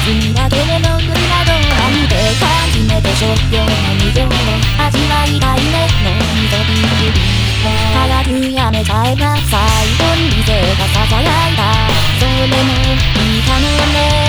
休みだけでの無理などなんて感じめでしょような無情の味わいたいねのみそびゆり早くやめちゃえば最後に店が囁いたそれもいいかもね